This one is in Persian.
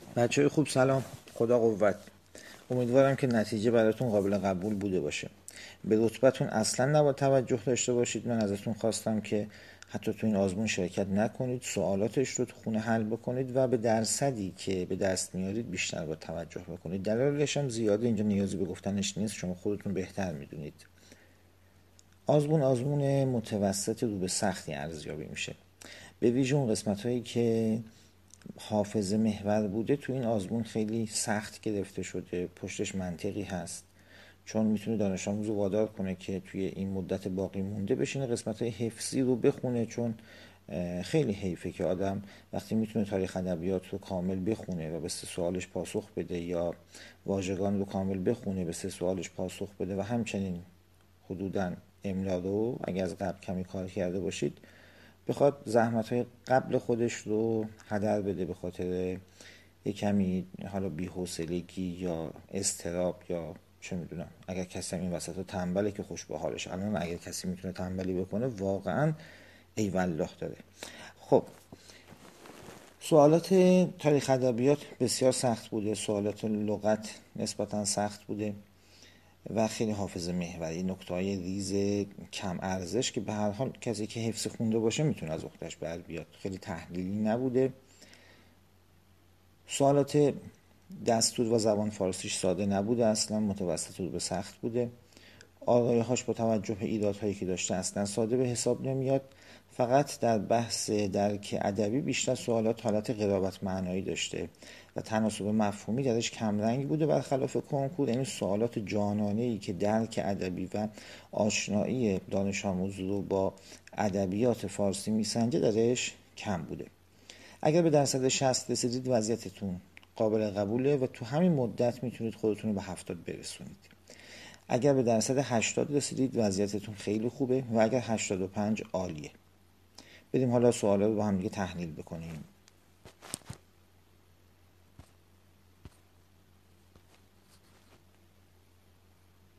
بچه‌های خوب سلام، خدا قوت. امیدوارم که نتیجه براتون قابل قبول بوده باشه. به رتبتون اصلا نباید توجه داشته باشید. من ازتون خواستم که حتی تو این آزمون شرکت نکنید، سوالاتش رو تو خونه حل بکنید و به درصدی که به دست میارید بیشتر باید توجه بکنید. دلایلش هم زیاده، اینجا نیازی به گفتنش نیست، شما خودتون بهتر میدونید. آزمون متوسط رو به سختی ارزیابی میشه. به ویژه اون قسمت هایی که حافظه محور بوده تو این آزمون خیلی سخت گرفته شده، پشتش منطقی هست، چون میتونه دانش آموز رو وادار کنه که توی این مدت باقی مونده بشینه قسمت های حفظی رو بخونه، چون خیلی حیفه که آدم وقتی میتونه تاریخ ادبیات رو کامل بخونه و به 3 سوالش پاسخ بده، یا واژگان رو کامل بخونه به 3 سوالش پاسخ بده و همچنین حدوداً املا رو اگر از قبل کمی کار کرده باشید بخواد زحمت‌های قبل خودش رو هدر بده به خاطر یک کمی حالا بی‌حوصلگی یا اضطراب یا چه میدونم. اگر کسی این وسط تنبله که خوش به حالش. الان اگر کسی میتونه تنبلی بکنه واقعا ای والله داره. خب سوالات تاریخ ادبیات بسیار سخت بوده، سوالات لغت نسبتا سخت بوده و خیلی حافظه محوری، نکته‌های ریز کم ارزش که به هر حال کسی که حفظ خونده باشه میتونه از عهده‌اش بر بیاد. خیلی تحلیلی نبوده. سوالات دستور و زبان فارسیش ساده نبوده، اصلا متوسط رو به سخت بوده. آرایه‌هاش با توجه به ایرادهایی که داشته اصلا ساده به حساب نمیاد. فقط در بحث درک ادبی بیشتر سوالات حالت قرابت معنایی داشته و تناسب مفهومی درش کمرنگ بوده برخلاف کنکور. یعنی سوالات جانانه‌ای که درک ادبی و آشنایی دانش آموز رو با ادبیات فارسی میسنجه درش کم بوده. اگر به درصد 60 رسیدید وضعیتتون قابل قبوله و تو همین مدت میتونید خودتون رو به 70 برسونید. اگر به درصد 80 رسیدید وضعیتتون خیلی خوبه و اگر 85 عالیه. بریم حالا سوالا رو با هم دیگه تحلیل بکنیم.